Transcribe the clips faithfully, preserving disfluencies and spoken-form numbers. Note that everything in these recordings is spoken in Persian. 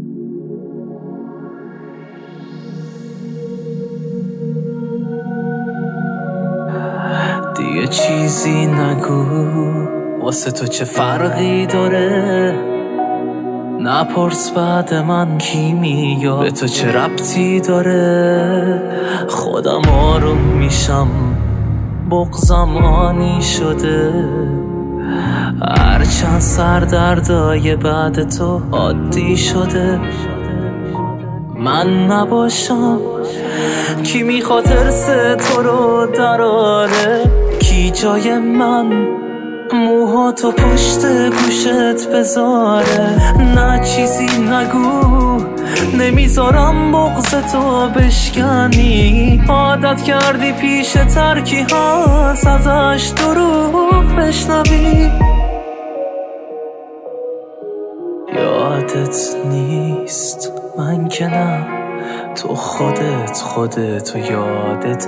دیگه چیزی نگو، واسه تو چه فرقی داره؟ نپرس بعد من کی میاد، به تو چه ربطی داره؟ خودم آروم میشم، بغضم آنی شده، هرچند سردردای بعد تو عادی شده. من نباشم کی میخواد ارث تو رو دراره؟ کی جای من موهاتو پشت گوشت بذاره؟ نه چیزی نگو، نمیذارم بغض تو بشکنی. عادت کردی پیش ترکی هست ازش دروغ بشنوی. یادت نیست من که نه، تو خودت خودت و یادت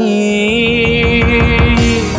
نیست.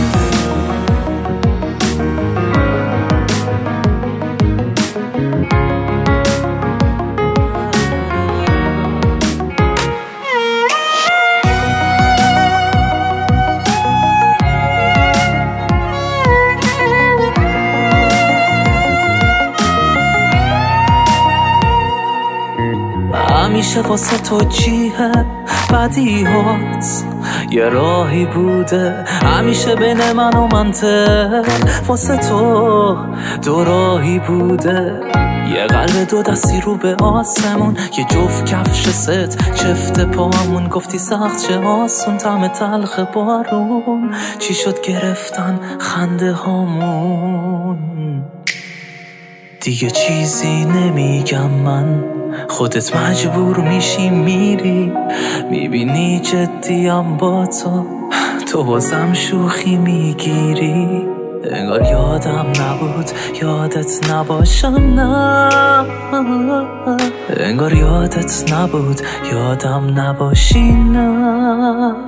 همیشه واسه تو جیه بدیهات یه راهی بوده، همیشه بین من و منطق واسه تو دو راهی بوده. یه قلب دو دستی رو به آسمون، یه جفت کفش ست چفت پامون. گفتی سخت چه آسون، طعم تلخ بارون چی شد گرفتن خنده هامون. دیگه چیزی نمیگم من، خودت مجبور میشی میری، میبینی جدیم با تو، تو بازم شوخی میگیری. انگار یادم نبود یادت نباشم، نه انگار یادت نبود یادم نباشی، نه.